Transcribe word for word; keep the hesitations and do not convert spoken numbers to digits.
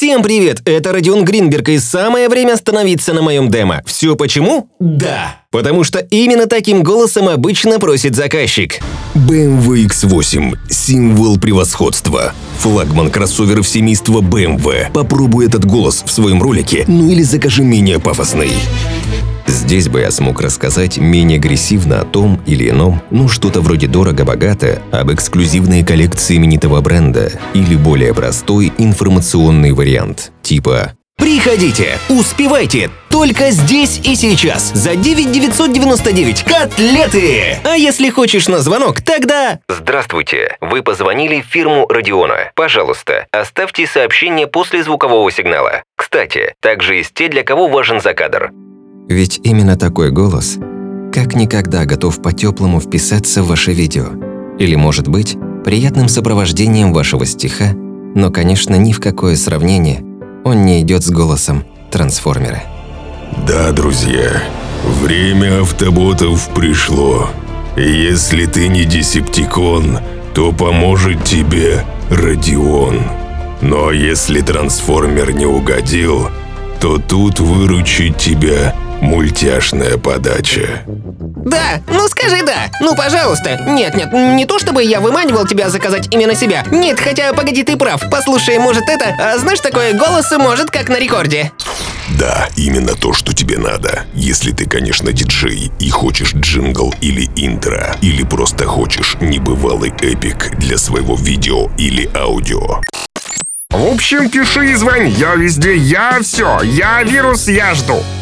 Всем привет, это Родион Гринберг, и самое время остановиться на моем демо. Все почему? Да. Потому что именно таким голосом обычно просит заказчик. бэ эм вэ икс восемь – символ превосходства. Флагман кроссоверов семейства бэ эм вэ. Попробуй этот голос в своем ролике, ну или закажи менее пафосный. Здесь бы я смог рассказать менее агрессивно о том или ином, ну что-то вроде дорого-богато, об эксклюзивной коллекции именитого бренда, или более простой информационный вариант, типа Приходите, успевайте, только здесь и сейчас, за девять тысяч девятьсот девяносто девять котлеты! А если хочешь на звонок, тогда... Здравствуйте, вы позвонили в фирму Родиона. Пожалуйста, оставьте сообщение после звукового сигнала. Кстати, также есть те, для кого важен закадр. Ведь именно такой голос как никогда готов по-теплому вписаться в ваше видео. Или, может быть, приятным сопровождением вашего стиха, но, конечно, ни в какое сравнение он не идет с голосом трансформера. Да, друзья, время автоботов пришло. И если ты не десептикон, то поможет тебе Родион. Но если трансформер не угодил, то тут выручит тебя мультяшная подача. Да, ну скажи да, ну пожалуйста. Нет, нет, не то чтобы я выманивал тебя заказать именно себя. Нет, хотя погоди, ты прав. Послушай, может это, а, знаешь, такое голос может как на рекорде. Да, именно то, что тебе надо. Если ты, конечно, диджей и хочешь джингл или интро, или просто хочешь небывалый эпик для своего видео или аудио. В общем, пиши и звони, я везде, я все, я вирус, я жду.